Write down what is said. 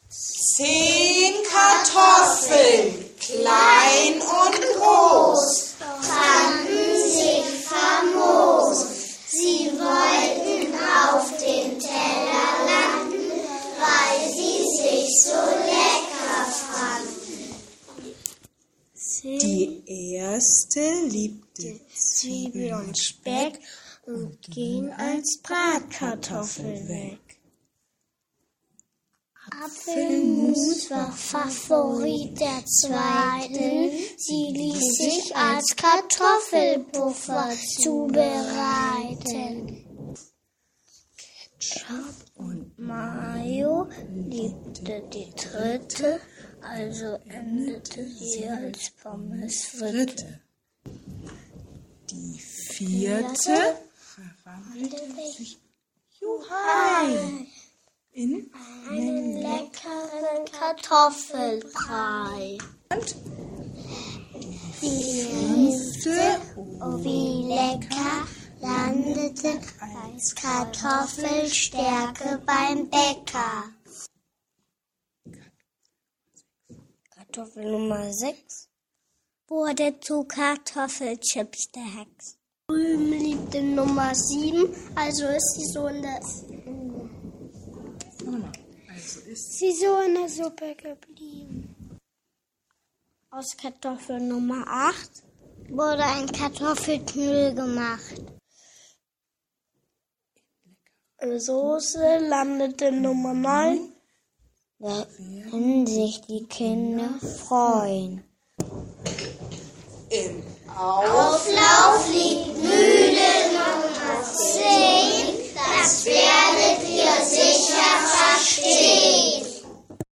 10 Kartoffeln, klein und groß, fanden sich famos. Sie wollten auf den Teller landen, weil sie sich so lecker fanden. Die erste liebte Zwiebel und Speck und ging als Bratkartoffel weg. Apfelmus war Favorit der Zweiten. Sie ließ sich als Kartoffelpuffer zubereiten. Ketchup und Mayo liebte die Dritte, also endete sie als Pommes Fritte. Die vierte verwandelte sich Juhai in einen leckeren Kartoffelbrei. und Die fünfte, oh wie lecker, landete als Kartoffelstärke beim Bäcker. Kartoffel Nummer 6 wurde zu Kartoffelchips der Hex. Rüben liebte Nummer 7, also ist sie so in der Suppe geblieben. Aus Kartoffel Nummer 8 wurde ein Kartoffelknödel gemacht. Soße landete Nummer 9. Da können sich die Kinder freuen. im Auflauf liegt Mühle Nummer 10. Das werdet ihr sicher verstehen.